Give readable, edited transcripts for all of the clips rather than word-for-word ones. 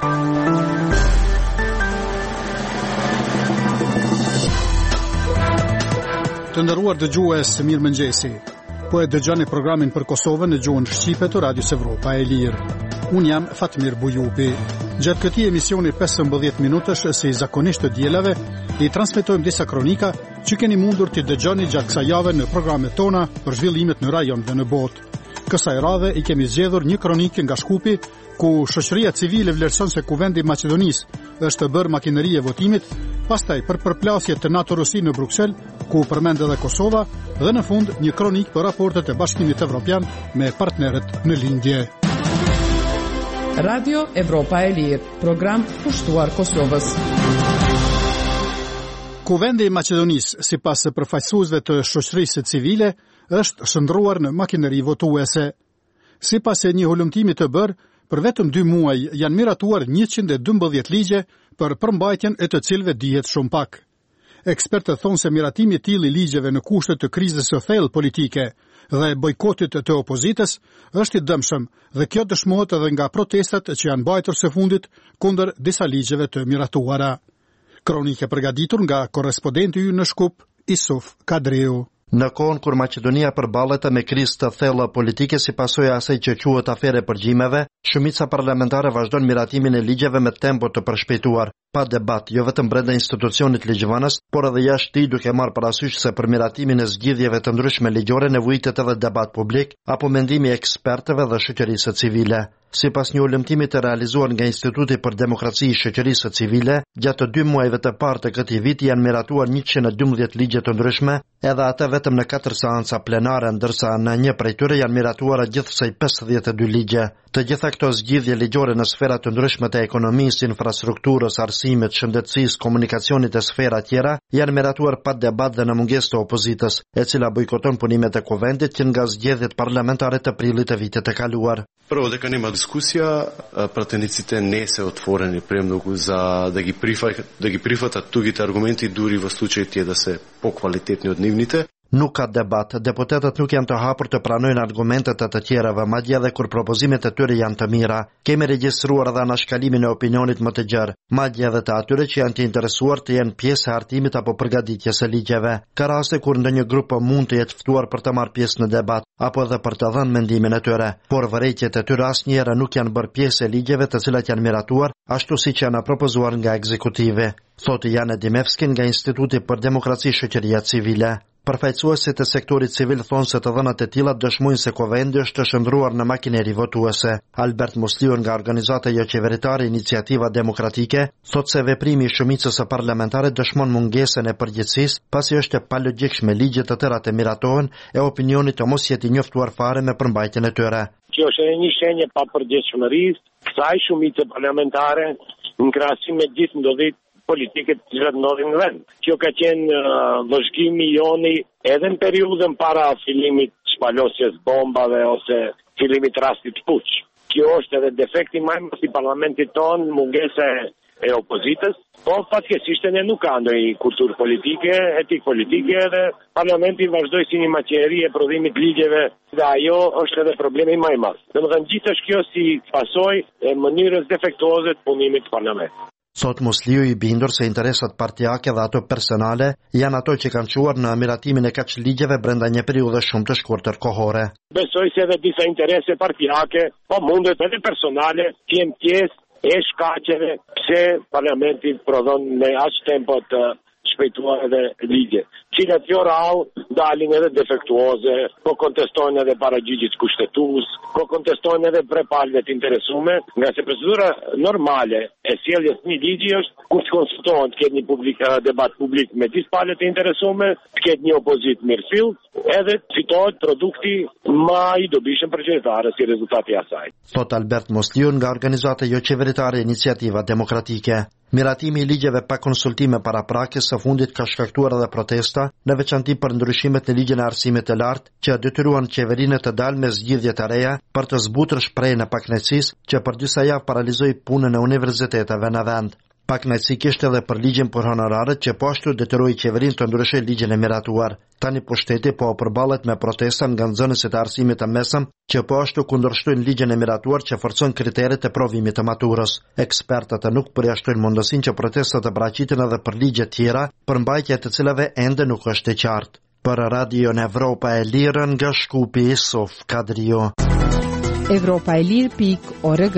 Të nderuar dëgjues, mirëmëngjesi. Po e dëgjoni programin për Kosovën në gjuhën shqipe të Radios Evropa e Lirë. Unë jam Fatmir Bujubi. Gjatë këtij emisioni 15 minutësh, si zakonisht të dielave, i transmetojmë disa kronika që keni mundur të dëgjoni gjatë kësaj jave në programet tona për zhvillimet në rajon dhe në botë. Kësaj radhe i kemi zgjedhur një kronikë nga Shkupi, ku shoqëria civile vlerëson se Kuvendi i Maqedonisë është bërë makineri e votimit, pastaj për përplasje të NATO-Rusi në Bruksel, ku përmend edhe Kosova, dhe në fund një kronik për raportet e Bashkimit Evropian me partnerët në lindje. Radio Evropa e Lirë, program kushtuar Kosovës. Kuvendi i Maqedonisë, sipas përfaqësuesve të shoqërisë civile, është shndruar në makineri votuese. Sipas e një hulumtimi të bërë, për vetëm 2 muaj janë miratuar 112 ligje për përmbajtjen e të cilëve dihet shumë pak. Ekspertët thonë se miratimi i tillë i ligjeve në kushte të krizës së thellë politike dhe bojkotit të opozitës është i dëmshëm dhe kjo dëshmohet edhe nga protestat që janë mbajtur së fundit kundër disa ligjeve të miratuara. Kronikë përgatitur nga korrespondenti ynë në Shkup, Isuf Kadriu. Në kohën kur Maqedonia përballet me krizë të thellë politike si pasojë asaj që quhet afere përgjimeve, shumica parlamentare vazhdon miratimin e ligjeve me tempo të përshpejtuar, pa debat, jo vetëm brenda institucionit ligjvënës, por edhe jashtë tij, duke marrë parasysh se për miratimin e zgjidhjeve të ndryshme ligjore nevojitet edhe debat publik apo mendimi i ekspertëve dhe shoqërisë civile. Sipas një ulëmtimi të realizuar nga Instituti për Demokraci i Shoqërisë Civile, gjatë 2 muajve të parë të këtij viti janë miratuar 112 ligje të ndryshme, edhe ata vetëm në 4 seanca plenare, ndërsa në një prej tyre janë miratuara gjithsej 52 ligje. Të gjitha këto zgjidhje ligjore në sfera të ndryshme të ekonomisë, infrastrukturës, arsimit, shëndetësisë, komunikacionit e sfera tjera janë miratuar pa debat dhe në mungesë të opozitës, e cila bojkoton punimet e Kuvendit që nga zgjedhjet parlamentare të prillit të vitit të kaluar. Prvo дека нема дискусија, пратениците не се отворени премногу за да ги прифатат тугите аргументи, дури во случај тие да се поквалитетни од нивните. Nuk ka debat, deputetët nuk janë të hapur të pranojnë argumentet e të tjerëve, madje edhe kur propozimet e tyre janë të mira. Kemi regjistruar edhe anashkalimin e opinionit më të gjerë, madje edhe të atyre që janë të interesuar të jenë pjesë e hartimit apo përgatitjes së ligjeve. Ka raste kur ndonjë grup mund të jetë ftuar për të marrë pjesë në debat, apo edhe për të dhënë mendimin e tyre, por vërejtjet e tyre asnjëherë nuk janë bërë pjesë e ligjeve të cilat janë miratuar, ashtu siç janë propozuar nga ekzekutivi, thotë Jane Dimevski nga Instituti për Demokraci Shoqëria Civile. Përfaqësuesit e sektorit civil thonë se të dhënat e tilla dëshmojnë se Kuvendi është shndruar në makineri votuese. Albert Musliu nga organizata jo qeveritare Iniciativa Demokratike thotë se veprimi i shumicës së parlamentare dëshmon mungesën e përgjegjësisë, pasi është e palogjikshme ligjet të tëra të miratohen e opinionit të mos jetë i njoftuar fare me përmbajtjen e tyre. Kjo është një shenjë pa përgjegjshmërisë kësaj shumice parlamentare në krahasim me gjithë ndodhit politike të cilat ndodhin në vend. Kjo ka qenë vëzhgimi joni edhe në periudhën para fillimit shpalosjes bombave ose fillimit rastit puç. Kjo është edhe defekti më i madh i parlamentit ton, mungesa e opozitës, po fatkeqësisht ne nuk ka ndonjë kulturë politike, etik politike dhe parlamenti vazhdoi si një makineri e prodhimit ligjeve dhe ajo është edhe problemi më i madh. Domethënë gjithë kjo si pasojë e mënyrës defektuoze të punimit të parlamentit. Sot Musliu i bindur se interesat partijake dhe ato personale janë ato që kanë çuar në miratimin e kaq ligjeve brenda një periudhe shumë të shkurtër kohore. Besoj se edhe disa interese partijake, po mundet edhe personale, të jenë pjesë e shkaqeve pse parlamenti prodhon me aq tempo të shpejtuar edhe ligje. Cilat jo rau dalin edhe defektuoze, po kontestojnë edhe paragjyqjes kushtetues, po kontestojnë edhe prepalve të interesume, nga se procedura normale e sjelljes një ligji është kur të konsultohen, të ketë një debat publik me gjithë palët e interesume, të ketë një opozit mirëfill, edhe fitohet produkti më i dobishëm për qytetarët si rezultati i asaj. Thot Albert Musliu nga organizata jo qeveritare Iniciativa Demokratike. Miratimi i ligjeve pa konsultime paraprakës së fundit ka shkaktuar edhe protesta, në veçanti për ndryshimet në ligjin e arsimit të lartë, që detyruan qeverinë të dalë me zgjidhje të reja për të zbutur shprehjen e pakënaqësisë që për disa javë paralizoi punën e universiteteve në vend. Pak najsikisht edhe për ligjin për honorarët që po ashtu detyroi qeverinë të ndryshojë ligjin e miratuar. Tani pushteti po përballet me protesta nga nxënësit e arsimit të mesëm që po ashtu kundërshtojnë ligjin e miratuar që forcon kriteret e provimit të maturës. Ekspertët nuk përjashtojnë mundësinë që protestat të paraqiten edhe për ligje tjera, përmbajtja të cilave ende nuk është e qartë. Për Radio Evropa e Lirë nga Shkupi Sof Kadrio. Evropaelir.org.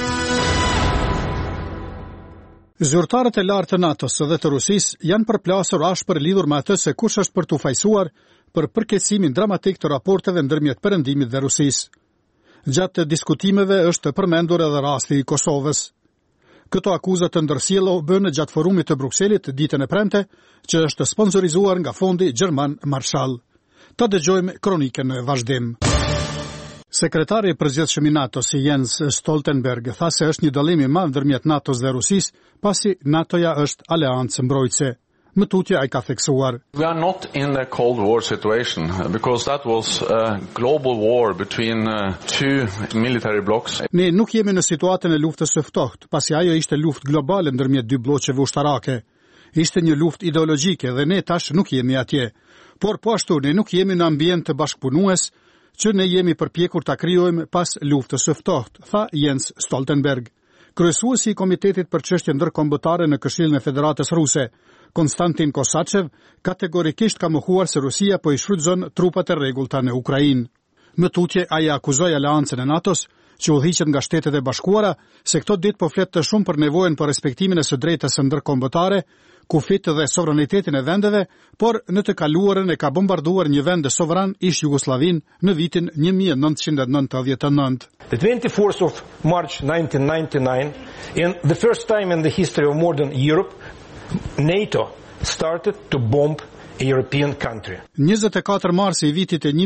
Zyrtarët e lartë të NATO-s dhe të Rusisë janë përplasur ashpër lidhur me atë se kush është për t'u fajsuar për përkeqësimin dramatik të raporteve ndërmjet Perëndimit dhe Rusisë. Gjatë diskutimeve është përmendur edhe rasti i Kosovës. Këto akuzat të ndërsjellë bën gjatë forumit të Brukselit ditën e premte, që është sponsorizuar nga Fondi Gjerman Marshall. Ta dëgjojmë kronikën në vazhdim. Sekretari i përgjithshëm i NATO-s Jens Stoltenberg tha se është një dallim i madh ndërmjet NATO-s dhe Rusisë, pasi NATO-ja është aleancë mbrojtëse. Më tutje ai ka theksuar. We are not in a Cold War situation because that was a global war between two military blocs. Ne nuk jemi në situatën e luftës së ftohtë, pasi ajo ishte luftë globale ndërmjet dy bloqeve ushtarake. Ishte një luftë ideologjike dhe ne tash nuk jemi atje. Por po ashtu ne nuk jemi në ambient të bashkëpunues që ne jemi përpjekur ta krijojmë pas luftës së ftohtë, tha Jens Stoltenberg. Kryesuesi i Komitetit për çështje ndërkombëtare në Këshillin e Federatës Ruse, Konstantin Kosachev, kategorikisht ka mohuar se Rusia po i shfrytëzon trupat e rregullta në Ukrainë. Më tutje ai akuzoi aleancën e NATO-s, që udhëhiqet nga Shtetet e Bashkuara, se këto ditë po flet të shumë për nevojën për respektimin e së drejtës së ndërkombëtare, kufit dhe sovranitetin e vendeve, por në të kaluarën e ka bombarduar një vend sovran ish Jugosllavin në vitin 1999. The 24th of March 1999, in the first time in the history of modern Europe, NATO started to bomb a European country. 24 mars i vitit e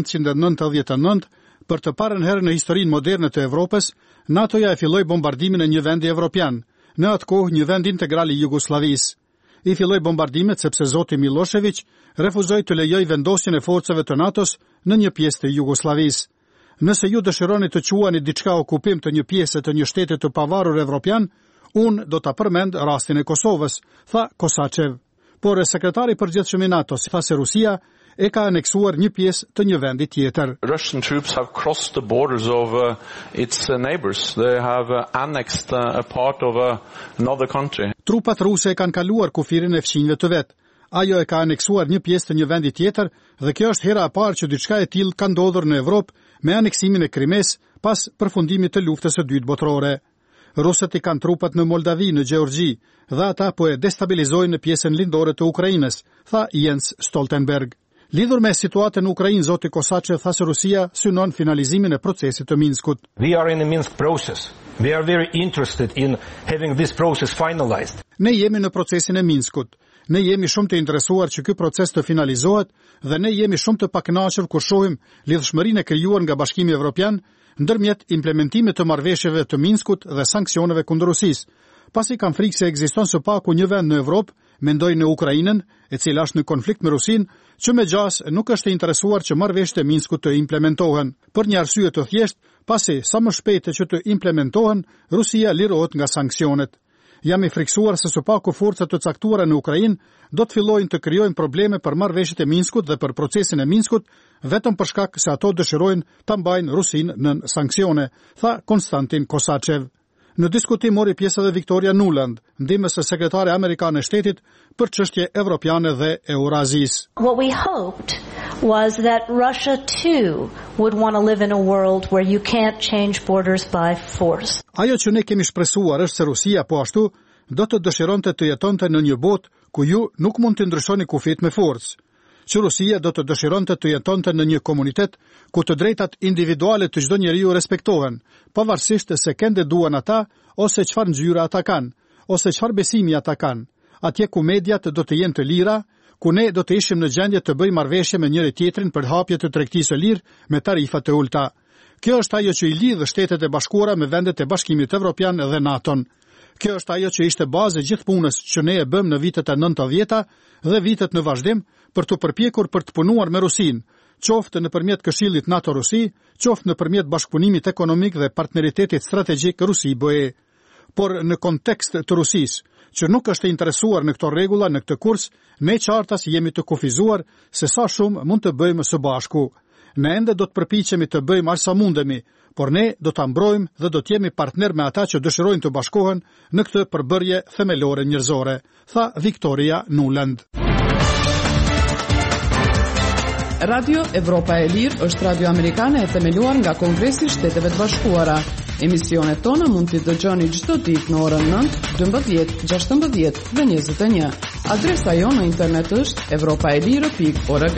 1999, për të parën herë në historinë moderne të Evropës, NATO-ja e filloi bombardimin e një vendi evropian, në atë kohë një vend integral i Jugosllavisë. I filloi bombardimet sepse zoti Milošević refuzoi të lejojë vendosjen e forcave të NATO-s në një pjesë të Jugosllavisë. Nëse ju dëshironi të quani diçka okupim të një pjese të një shteti të pavarur evropian, unë do ta përmend rastin e Kosovës, tha Kosachev. Por sekretari i përgjithshëm i NATO-s tha se Rusia e ka aneksuar një pjesë të një vendi tjetër. Russian troops have crossed the borders of its neighbors. They have annexed a part of another country. Trupat ruse kanë kaluar kufirin e fqinjve të vet. Ajo e ka aneksuar një pjesë të një vendi tjetër dhe kjo është hera e parë që diçka e tillë ka ndodhur në Evropë me aneksimin e Krimes pas përfundimit të luftës së dytë botërore. Rusët i kanë trupat në Moldavi, në Gjeorgji, dhe ata po e destabilizojnë në pjesën lindore të Ukrainës, tha Jens Stoltenberg. Lidhur me situatën në Ukrainë, zoti Kosachev tha se Rusia synon finalizimin e procesit të Minskut. We are in a Minsk process. We are very interested in having this process finalized. Ne jemi në procesin e Minskut. Ne jemi shumë të interesuar që ky proces të finalizohet dhe ne jemi shumë të pakënaqur kur shohim lidhshmërinë e krijuar nga Bashkimi Evropian ndërmjet implementimit të marrëveshjeve të Minskut dhe sanksioneve kundër Rusisë. Pasi kanë frikë se ekziston së paku një vend në Evropë, mendoj në Ukrainën, e cila është në konflikt me Rusinë, që me gjas nuk është e interesuar që marrëveshjet e Minskut të implementohen. Për një arsye të thjeshtë, pasi sa më shpejt që të implementohen, Rusia lirohet nga sanksionet. Jam i friksuar se së paku forcat të caktuara në Ukrainë do të fillojnë të krijojnë probleme për marrëveshjet e Minskut dhe për procesin e Minskut, vetëm për shkak se ato dëshirojnë ta mbajnë Rusinë nën sanksione, tha Konstantin Kosachev. Në diskutim mori pjesë edhe Victoria Nuland, ndihmës së sekretarit amerikan e shtetit për çështje evropiane dhe Eurazisë. What we hoped was that Russia too would want to live in a world where you can't change borders by force. Ajo që ne kemi shpresuar është se Rusia po ashtu do të dëshironte të jetonte në një botë ku ju nuk mund të ndryshoni kufit me forcë. Që Rusia do të dëshironte të jetonte në një komunitet ku të drejtat individuale të çdo njeriu respektohen, pavarësisht se kënde duan ata ose çfarë ngjyre ata kanë, ose çfarë besimi ata kanë. Atje ku mediat do të jenë të lira, ku ne do të ishim në gjendje të bëjmë marrëveshje me njëri tjetrin për hapje të tregtisë së lirë me tarifa të ulta. Kjo është ajo që i lidh Shtetet e Bashkuara me vendet e Bashkimit Evropian dhe NATO-n. Kjo është ajo që ishte bazë gjithë punës që ne e bëm në vitet e 90-ta dhe vitet në vazhdim për të përpjekur për të punuar me Rusinë, qoftë nëpërmjet Këshillit NATO-Rusi, qoftë nëpërmjet bashkëpunimit ekonomik dhe partneritetit strategjik Rusi-BE. por në kontekst të Rusisë, që nuk është e interesuar në këto rregulla në këtë kurs, ne qartas jemi të kufizuar se sa shumë mund të bëjmë së bashku. Ne ende do të përpiqemi të bëjmë aq sa mundemi, por ne do ta mbrojmë dhe do të jemi partner me ata që dëshirojnë të bashkohen në këtë përbërje themelore njerëzore, tha Victoria Nuland. Radio Evropa e Lirë është radio amerikane e themeluar nga Kongresi i Shteteve të Bashkuara. Emisionet tona mund t'i dëgjoni çdo ditë në orën 9, 12, 16 dhe 21. Adresa jonë në internet është evropaelire.org.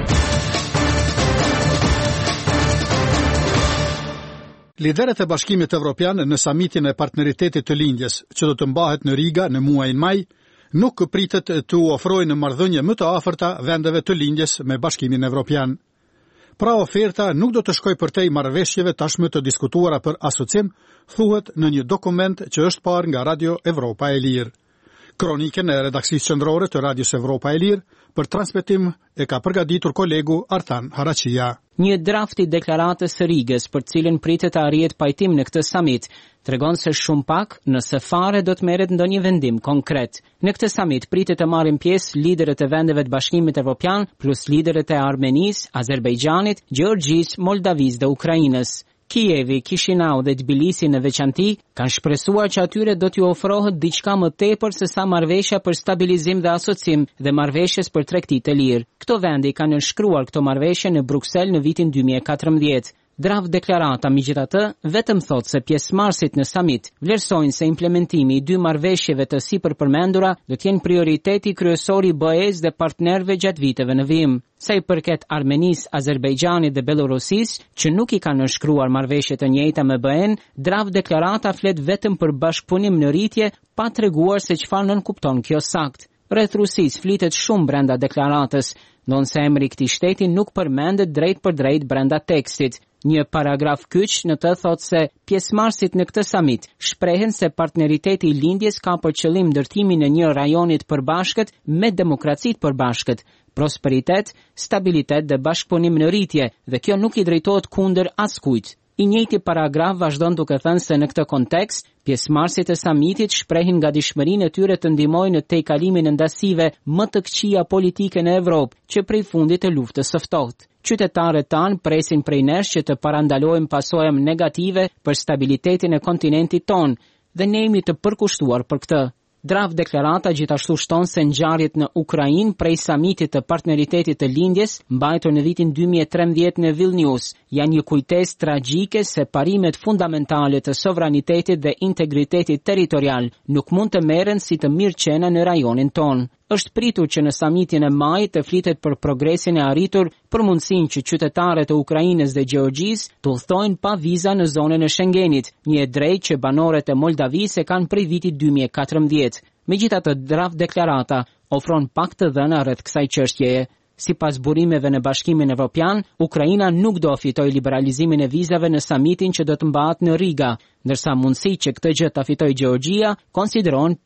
Liderët e Bashkimit Evropian në samitin e partneritetit të lindjes, që do të mbahet në Riga në muajin maj, nuk pritet të ofrojnë marrëdhënie më të afërta vendeve të lindjes me Bashkimin Evropian. Pra oferta nuk do të shkoj përtej marrëveshjeve tashmë të diskutuara për asocim, thuhet në një dokument që është parë nga Radio Evropa e Lirë. Kronikën e redaksisë qendrore të Radios Evropa e Lirë për transmetim e ka përgatitur kolegu Artan Haraqia. Një draft i deklaratës së Rigës për cilën pritet të arrihet pajtim në këtë summit tregon se shumë pak, nëse fare do të merret ndonjë vendim konkret. Në këtë summit pritet të marrin pjesë liderët e vendeve të Bashkimit Evropian plus liderët e Armenisë, Azerbajxhanit, Gjeorgjisë, Moldavisë dhe Ukrainës. Kijevi, Kishinau dhe Tbilisi në veçanti kanë shpresuar që atyre do t'ju ofrohet diçka më tepër se sa marrëveshja për stabilizim dhe asocim dhe marrëveshjes për tregti të lirë. Këto vende kanë nënshkruar këto marrëveshje në Bruksel në vitin 2014. Draft deklarata megjithatë vetëm thotë se pjesëmarrësit në summit vlerësojnë se implementimi i dy marrëveshjeve të sipërpërmendura do të jenë prioriteti kryesor i BE-s dhe partnerëve gjatë viteve në vijim. Sa i përket Armenisë, Azerbajxhanit dhe Belorusisë, që nuk i kanë nënshkruar marrëveshje të njëjta me BE-n, draft deklarata flet vetëm për bashkëpunim në rritje, pa treguar se çfarë nënkupton kjo sakt. Rreth Rusisë flitet shumë brenda deklaratës, ndonse emri i këtij shteti nuk përmendet drejt për drejt brenda tekstit. Një paragraf kyç në të thotë se pjesëmarrësit në këtë summit shprehen se partneriteti i lindjes ka për qëllim ndërtimin e një rajoni të përbashkët me demokraci të përbashkët, prosperitet, stabilitet dhe bashkëpunim në rritje, dhe kjo nuk i drejtohet kundër askujt. I njëjti paragraf vazhdon duke thënë se në këtë kontekst, pjesëmarrësit e samitit shprehin gatishmërinë e tyre të ndihmojnë në tejkalimin e ndasive më të këqija politike në Evropë, që prej fundit të luftës së ftohtë. Qytetarët tanë presin prej nesh që të parandalojmë pasojë negative për stabilitetin e kontinentit tonë dhe ne jemi të përkushtuar për këtë. Draft deklarata gjithashtu shton se ngjarjet në Ukrainë prej samitit të partneritetit të lindjes, mbajtur në vitin 2013 në Vilnius, janë një kujtesë tragjike se parimet fundamentale të sovranitetit dhe integritetit territorial nuk mund të merren si të mirëqenia në rajonin tonë. Është pritur që në samitin e majit të flitet për progresin e arritur, për mundësinë që qytetarët e Ukrainës dhe Gjeorgjisë të udhtojnë pa viza në zonën e Schengenit, një drejtë që banorët e Moldavisë kanë prej vitit 2014. Megjithatë, draft deklarata ofron pak të dhëna rreth kësaj çështjeje. Sipas burimeve në Bashkimin Evropian, Ukraina nuk do fitojë liberalizimin e vizave në samitin që do të mbahet në Riga, ndërsa mundësi që këtë gjë ta fitojë Gjeorgjia konsiderohen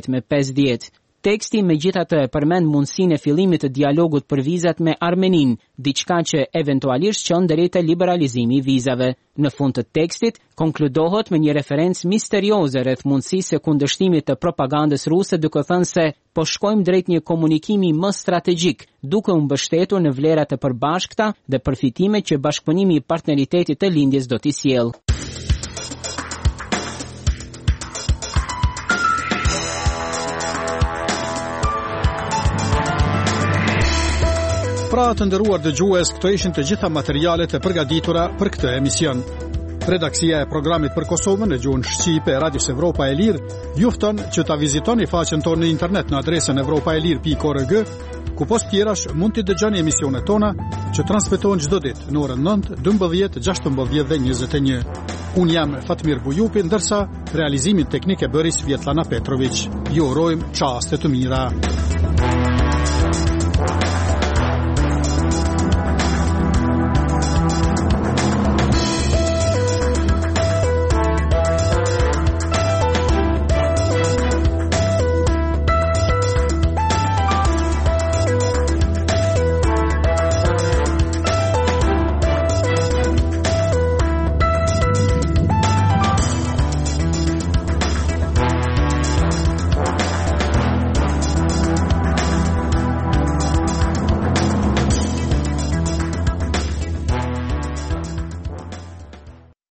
50-50. Teksti megjithatë e përmend mundësinë e fillimit të dialogut për vizat me Armeninë, diçka që eventualisht çon deri te liberalizimi i vizave. Në fund të tekstit konkludohet me një referencë misterioze rreth mundësisë së kundërshtimit të propagandës ruse, duke thënë se po shkojmë drejt një komunikimi më strategjik, duke u mbështetur në vlerat e përbashkëta dhe përfitimet që bashkëpunimi i partneritetit të lindjes do t'i sjellë. Pra të nderuar dëgjues, këto ishin të gjitha materialet e përgatitura për këtë emision. Redaksia e programit për Kosovën në gjuhën shqipe e Radios Evropa e Lirë ju fton që ta vizitoni faqen tonë në internet në adresën evropaelir.org, ku post tjerash mund të dëgjoni emisionet tona që transmetohen çdo ditë në orën 9, 12, 16 dhe 21. Unë jam Fatmir Bujupi, ndërsa realizimin teknik e bëri Svetlana Petrović. Ju urojmë çaste të mira.